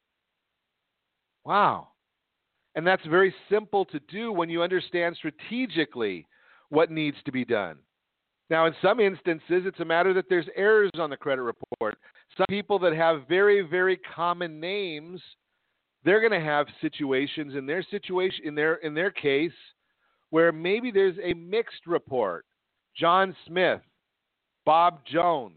Wow. And that's very simple to do when you understand strategically what needs to be done. Now, in some instances, it's a matter that there's errors on the credit report. Some people that have very, very common names, they're going to have situations in their case where maybe there's a mixed report. John Smith, Bob Jones,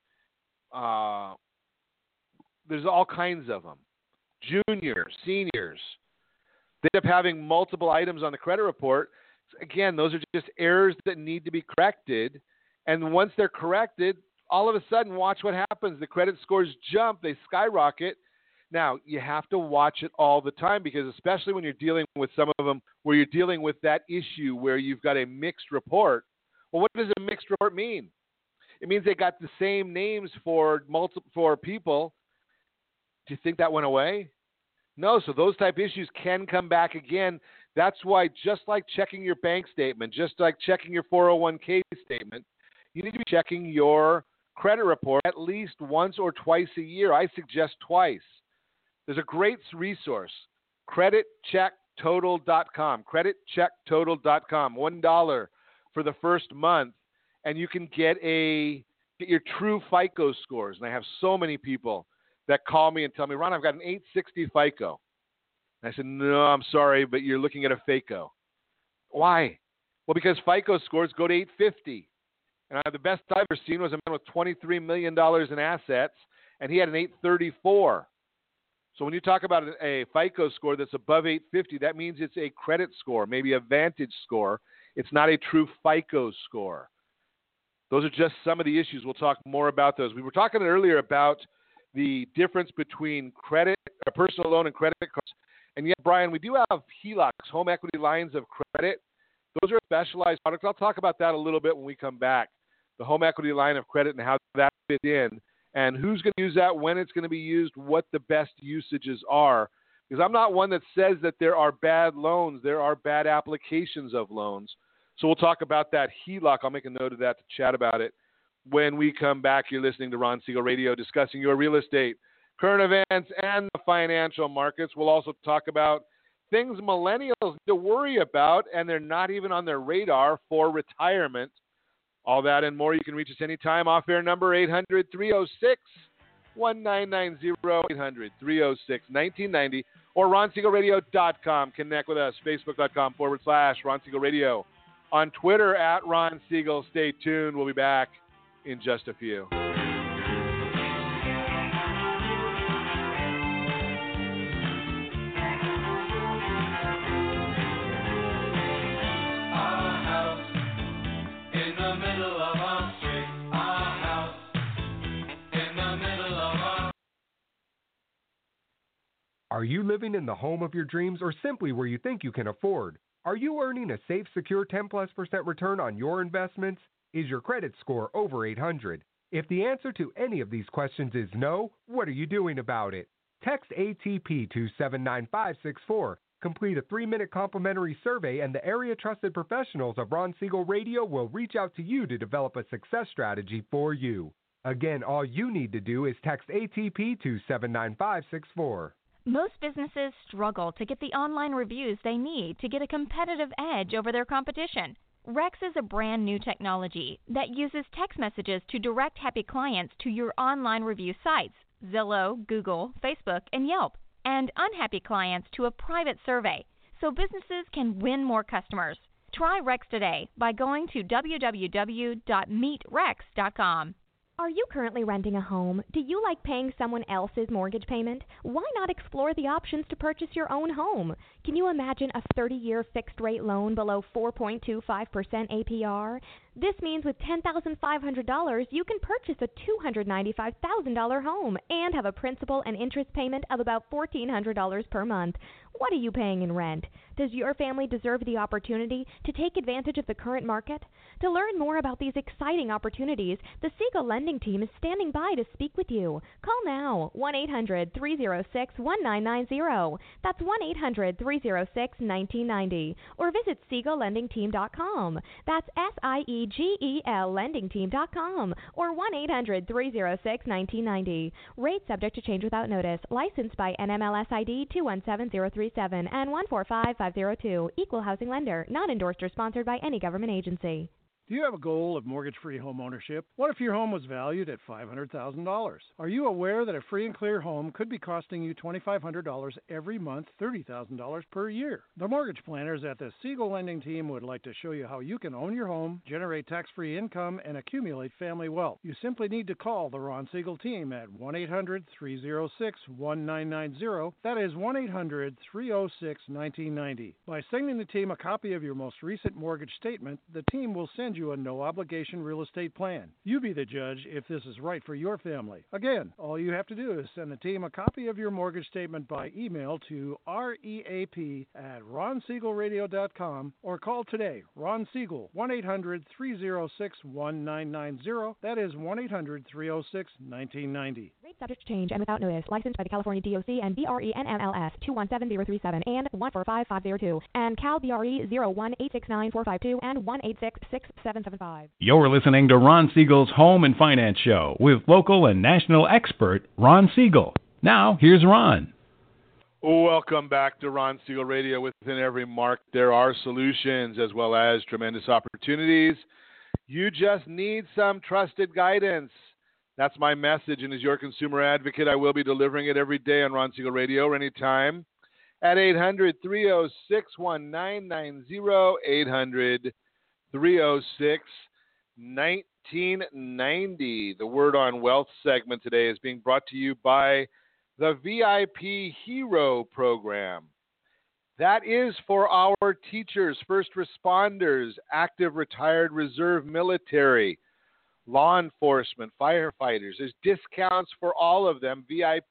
there's all kinds of them. Juniors, seniors. They end up having multiple items on the credit report. Again, those are just errors that need to be corrected. And once they're corrected, all of a sudden, watch what happens. The credit scores jump. They skyrocket. Now, you have to watch it all the time because especially when you're dealing with some of them where you're dealing with that issue where you've got a mixed report. Well, what does a mixed report mean? It means they got the same names for people. Do you think that went away? No. So those type issues can come back again. That's why just like checking your bank statement, just like checking your 401k statement, you need to be checking your credit report at least once or twice a year. I suggest twice. There's a great resource, creditchecktotal.com, creditchecktotal.com, $1 for the first month, and you can get your true FICO scores. And I have so many people that call me and tell me, Ron, I've got an 860 FICO. And I said, no, I'm sorry, but you're looking at a FICO. Why? Well, because FICO scores go to 850. And the best I've ever seen was a man with $23 million in assets, and he had an 834. So when you talk about a FICO score that's above 850, that means it's a credit score, maybe a Vantage score. It's not a true FICO score. Those are just some of the issues. We'll talk more about those. We were talking earlier about the difference between a personal loan and credit cards. And yet, Brian, we do have HELOCs, home equity lines of credit. Those are specialized products. I'll talk about that a little bit when we come back. The home equity line of credit and how that fits in, and who's going to use that, when it's going to be used, what the best usages are. Because I'm not one that says that there are bad loans. There are bad applications of loans. So we'll talk about that HELOC. I'll make a note of that to chat about it. When we come back, you're listening to Ron Siegel Radio, discussing your real estate, current events, and the financial markets. We'll also talk about things millennials need to worry about, and they're not even on their radar for retirement. All that and more. You can reach us anytime. Off-air number 800-306-3700. 800-306-1990, or RonSiegelRadio.com. Connect with us, Facebook.com/Ron Siegel Radio. On Twitter, @Ron Siegel. Stay tuned. We'll be back in just a few. Are you living in the home of your dreams or simply where you think you can afford? Are you earning a safe, secure 10+% return on your investments? Is your credit score over 800? If the answer to any of these questions is no, what are you doing about it? Text ATP to 79564. Complete a 3-minute complimentary survey, and the area trusted professionals of Ron Siegel Radio will reach out to you to develop a success strategy for you. Again, all you need to do is text ATP to 79564. Most businesses struggle to get the online reviews they need to get a competitive edge over their competition. Rex is a brand new technology that uses text messages to direct happy clients to your online review sites, Zillow, Google, Facebook, and Yelp, and unhappy clients to a private survey, so businesses can win more customers. Try Rex today by going to www.meetrex.com. Are you currently renting a home? Do you like paying someone else's mortgage payment? Why not explore the options to purchase your own home? Can you imagine a 30-year fixed-rate loan below 4.25% APR? This means with $10,500, you can purchase a $295,000 home and have a principal and interest payment of about $1,400 per month. What are you paying in rent? Does your family deserve the opportunity to take advantage of the current market? To learn more about these exciting opportunities, the Siegel Lending Team is standing by to speak with you. Call now, 1-800-306-1990. That's 1-800-306-1990. Or visit SiegelLendingTeam.com. That's SIEGEL LendingTeam.com. Or 1-800-306-1990. Rate subject to change without notice. Licensed by NMLS ID 217037 and 145502. Equal housing lender. Not endorsed or sponsored by any government agency. Do you have a goal of mortgage-free home ownership? What if your home was valued at $500,000? Are you aware that a free and clear home could be costing you $2,500 every month, $30,000 per year? The mortgage planners at the Siegel Lending Team would like to show you how you can own your home, generate tax-free income, and accumulate family wealth. You simply need to call the Ron Siegel Team at 1-800-306-1990. That is 1-800-306-1990. By sending the team a copy of your most recent mortgage statement, the team will send you a no-obligation real estate plan. You be the judge if this is right for your family. Again, all you have to do is send the team a copy of your mortgage statement by email to reap@ronsiegelradio.com or call today. Ron Siegel, 1-800-306-1990. That is 1-800-306-1990. Rate subject to change and without notice. Licensed by the California DOC and BRE NMLS 217037 and 145502 and Cal BRE 01869452 and 1866775. You're listening to Ron Siegel's Home and Finance Show with local and national expert Ron Siegel. Now, here's Ron. Welcome back to Ron Siegel Radio. Within every mark, there are solutions as well as tremendous opportunities. You just need some trusted guidance. That's my message, and as your consumer advocate, I will be delivering it every day on Ron Siegel Radio or anytime at 800-306-1990, 800-306-1990. The Word on Wealth segment today is being brought to you by the VIP Hero Program. That is for our teachers, first responders, active retired reserve military, law enforcement, firefighters. There's discounts for all of them.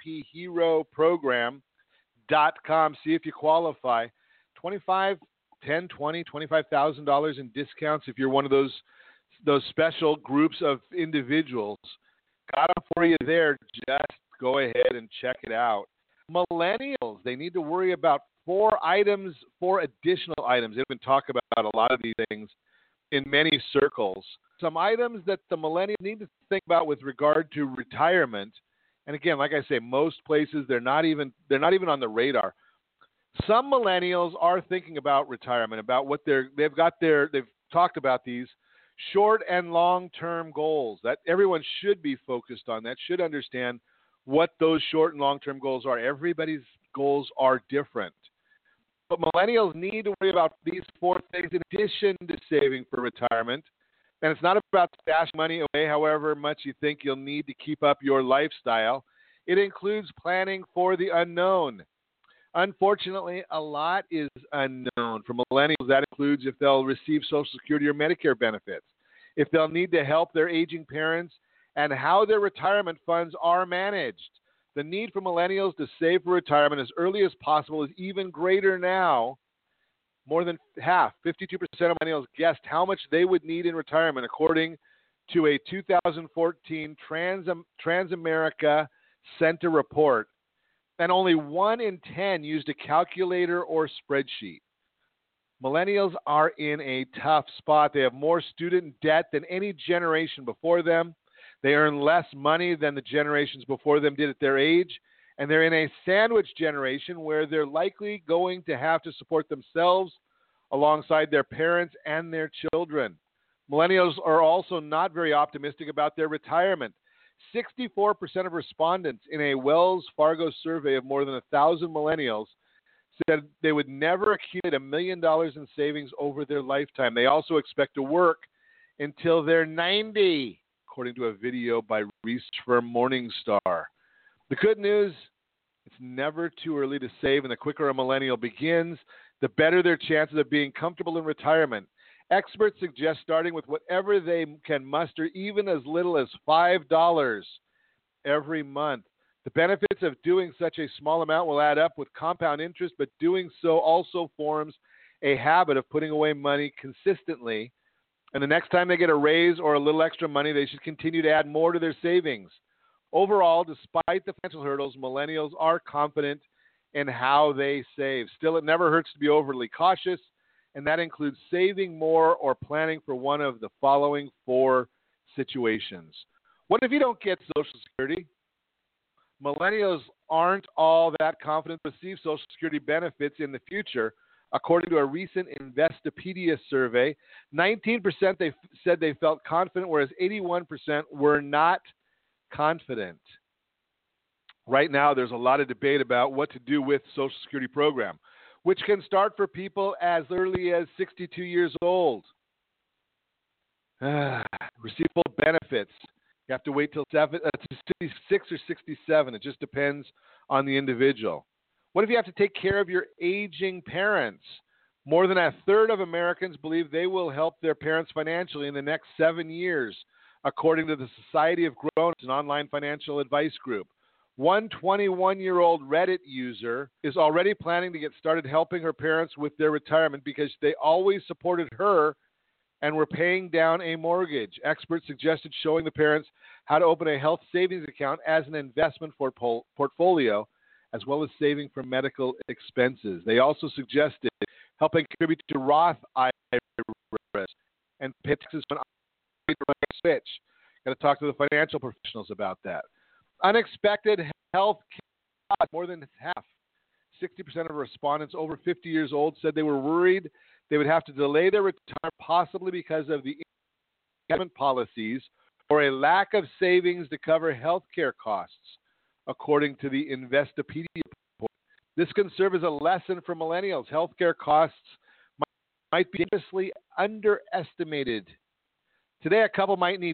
VIPHeroProgram.com. See if you qualify. $10,000, $20,000, $25,000 in discounts if you're one of those special groups of individuals. Got them for you there. Just go ahead and check it out. Millennials, they need to worry about four additional items. They've been talking about a lot of these things in many circles. Some items that the millennials need to think about with regard to retirement. And again, like I say, most places they're not even on the radar. Some millennials are thinking about retirement, about what they've talked about these short and long-term goals that everyone should be focused on, that should understand what those short and long-term goals are. Everybody's goals are different. But millennials need to worry about these four things in addition to saving for retirement. And it's not about stashing money away however much you think you'll need to keep up your lifestyle. It includes planning for the unknown. Unfortunately, a lot is unknown. For millennials, that includes if they'll receive Social Security or Medicare benefits, if they'll need to help their aging parents, and how their retirement funds are managed. The need for millennials to save for retirement as early as possible is even greater now. More than half, 52% of millennials guessed how much they would need in retirement, according to a 2014 Transamerica Center report. And only 1 in 10 used a calculator or spreadsheet. Millennials are in a tough spot. They have more student debt than any generation before them. They earn less money than the generations before them did at their age. And they're in a sandwich generation where they're likely going to have to support themselves alongside their parents and their children. Millennials are also not very optimistic about their retirement. 64% of respondents in a Wells Fargo survey of more than 1,000 millennials said they would never accumulate $1 million in savings over their lifetime. They also expect to work until they're 90, according to a video by research firm Morningstar. The good news, it's never too early to save, and the quicker a millennial begins, the better their chances of being comfortable in retirement. Experts suggest starting with whatever they can muster, even as little as $5 every month. The benefits of doing such a small amount will add up with compound interest, but doing so also forms a habit of putting away money consistently. And the next time they get a raise or a little extra money, they should continue to add more to their savings. Overall, despite the financial hurdles, millennials are confident in how they save. Still, it never hurts to be overly cautious, and that includes saving more or planning for one of the following four situations. What if you don't get Social Security? Millennials aren't all that confident to receive Social Security benefits in the future. According to a recent Investopedia survey, 19% they said they felt confident, whereas 81% were not confident. Right now, there's a lot of debate about what to do with Social Security program, which can start for people as early as 62 years old. Receive full benefits. You have to wait till 66 or 67. It just depends on the individual. What if you have to take care of your aging parents? More than a third of Americans believe they will help their parents financially in the next 7 years, according to the Society of Grown-Ups, an online financial advice group. One 21-year-old Reddit user is already planning to get started helping her parents with their retirement because they always supported her and were paying down a mortgage. Experts suggested showing the parents how to open a health savings account as an investment portfolio, as well as saving for medical expenses. They also suggested helping contribute to Roth IRAs and pay taxes on switch. Got to talk to the financial professionals about that. Unexpected health care, more than half, 60% of respondents over 50 years old said they were worried they would have to delay their retirement, possibly because of the government policies or a lack of savings to cover health care costs, according to the Investopedia report. This can serve as a lesson for millennials. Health care costs might be dangerously underestimated. Today, a couple might need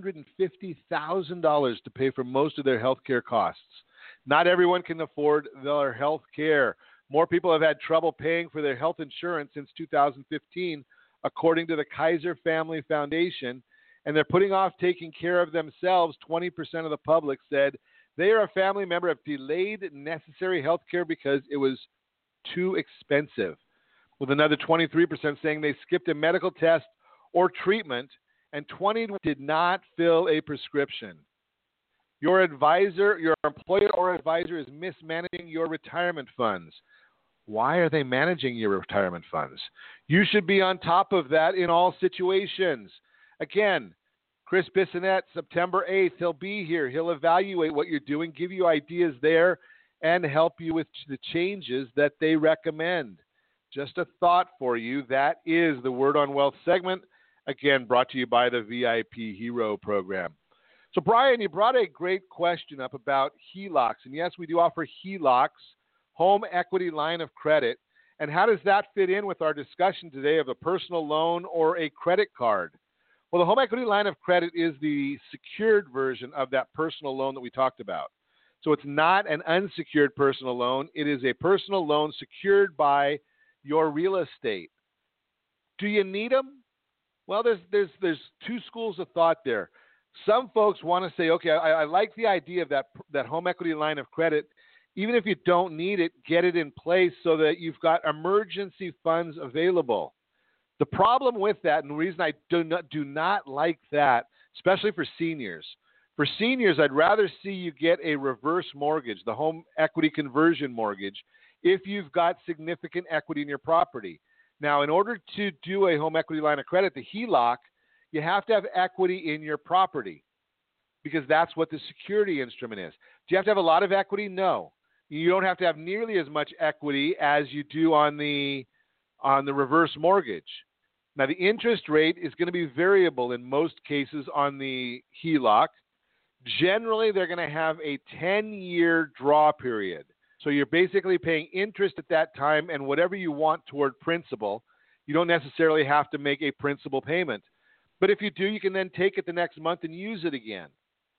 $350,000 to pay for most of their health care costs. Not everyone can afford their health care. More people have had trouble paying for their health insurance since 2015, according to the Kaiser Family Foundation, and they're putting off taking care of themselves. 20% of the public said they or a family member have delayed necessary health care because it was too expensive, with another 23% saying they skipped a medical test or treatment, and 20% did not fill a prescription. Your advisor, your employer or advisor is mismanaging your retirement funds. Why are they managing your retirement funds? You should be on top of that in all situations. Again, Chris Bissonette, September 8th, he'll be here. He'll evaluate what you're doing, give you ideas there, and help you with the changes that they recommend. Just a thought for you. That is the Word on Wealth segment, again, brought to you by the VIP Hero program. So, Brian, you brought a great question up about HELOCs. And yes, we do offer HELOCs, home equity line of credit. And how does that fit in with our discussion today of a personal loan or a credit card? Well, the home equity line of credit is the secured version of that personal loan that we talked about. So it's not an unsecured personal loan. It is a personal loan secured by your real estate. Do you need them? Well, there's two schools of thought there. Some folks want to say, okay, I like the idea of that home equity line of credit. Even if you don't need it, get it in place so that you've got emergency funds available. The problem with that, and the reason I do not like that, especially for seniors, I'd rather see you get a reverse mortgage, the home equity conversion mortgage, if you've got significant equity in your property. Now, in order to do a home equity line of credit, the HELOC, you have to have equity in your property because that's what the security instrument is. Do you have to have a lot of equity? No. You don't have to have nearly as much equity as you do on the reverse mortgage. Now, the interest rate is going to be variable in most cases on the HELOC. Generally, they're going to have a 10-year draw period. So you're basically paying interest at that time and whatever you want toward principal. You don't necessarily have to make a principal payment. But if you do, you can then take it the next month and use it again.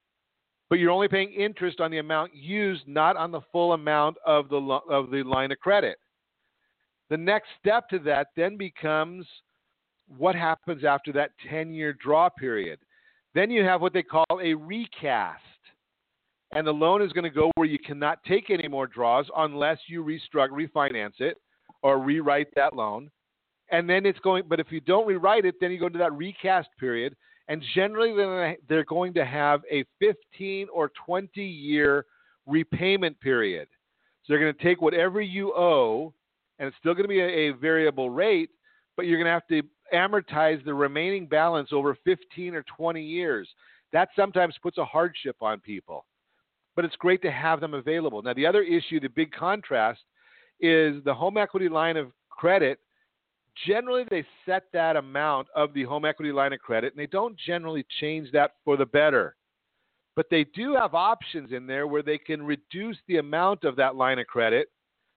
But you're only paying interest on the amount used, not on the full amount of the line of credit. The next step to that then becomes what happens after that 10-year draw period. Then you have what they call a recast. And the loan is going to go where you cannot take any more draws unless you refinance it or rewrite that loan. And then but if you don't rewrite it, then you go to that recast period. And generally, they're going to have a 15 or 20-year repayment period. So they're going to take whatever you owe, and it's still going to be a variable rate, but you're going to have to amortize the remaining balance over 15 or 20 years. That sometimes puts a hardship on people, but it's great to have them available. Now, the other issue, the big contrast, is the home equity line of credit. Generally, they set that amount of the home equity line of credit, and they don't generally change that for the better. But they do have options in there where they can reduce the amount of that line of credit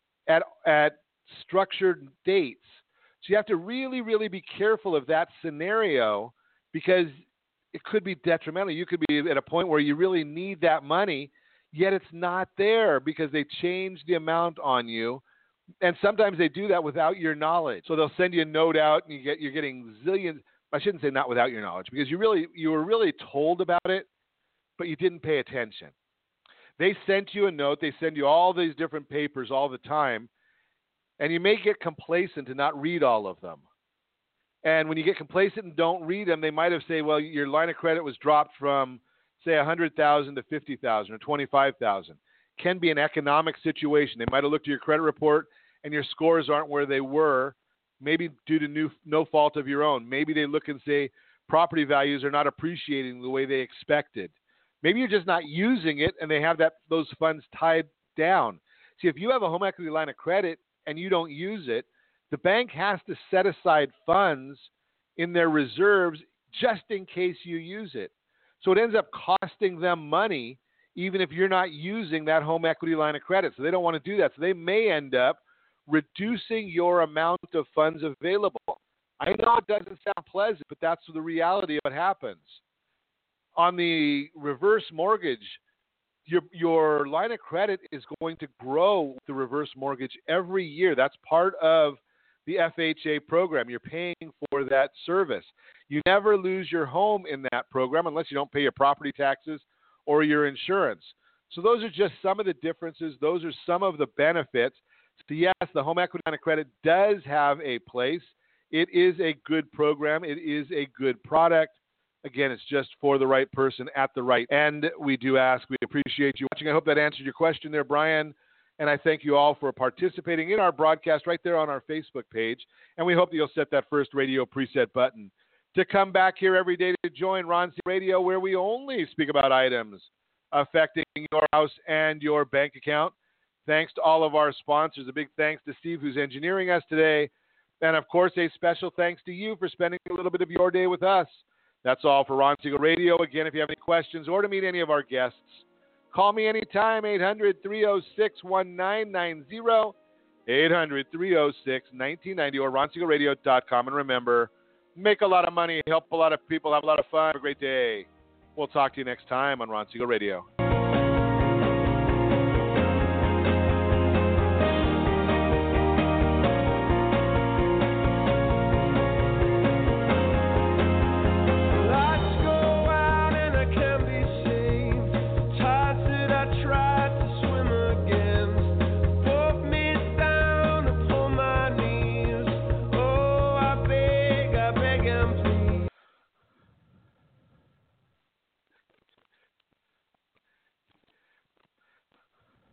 at structured dates. So you have to really, really be careful of that scenario because it could be detrimental. You could be at a point where you really need that money, yet it's not there because they changed the amount on you. And sometimes they do that without your knowledge. So they'll send you a note out and you're getting zillions. I shouldn't say not without your knowledge because you were really told about it, but you didn't pay attention. They sent you a note. They send you all these different papers all the time. And you may get complacent and not read all of them. And when you get complacent and don't read them, they might have said, well, your line of credit was dropped from, say, $100,000 to $50,000 or $25,000. Can be an economic situation. They might have looked at your credit report and your scores aren't where they were, maybe due to no fault of your own. Maybe they look and say property values are not appreciating the way they expected. Maybe you're just not using it and they have those funds tied down. See, if you have a home equity line of credit and you don't use it, the bank has to set aside funds in their reserves just in case you use it. So it ends up costing them money even if you're not using that home equity line of credit. So they don't want to do that. So they may end up reducing your amount of funds available. I know it doesn't sound pleasant, but that's the reality of what happens. On the reverse mortgage, your line of credit is going to grow with the reverse mortgage every year. That's part of the FHA program. You're paying for that service. You never lose your home in that program unless you don't pay your property taxes or your insurance. So those are just some of the differences. Those are some of the benefits. So yes, the home equity line of credit does have a place. It is a good program. It is a good product. Again, it's just for the right person at the right end. We do ask. We appreciate you watching. I hope that answered your question there, Brian. And I thank you all for participating in our broadcast right there on our Facebook page. And we hope that you'll set that first radio preset button to come back here every day to join Ron C. Radio, where we only speak about items affecting your house and your bank account. Thanks to all of our sponsors. A big thanks to Steve, who's engineering us today. And, of course, a special thanks to you for spending a little bit of your day with us. That's all for Ron Siegel Radio. Again, if you have any questions or to meet any of our guests, call me anytime, 800-306-1990, 800-306-1990, or ronsiegelradio.com. And remember, make a lot of money, help a lot of people, have a lot of fun. Have a great day. We'll talk to you next time on Ron Siegel Radio.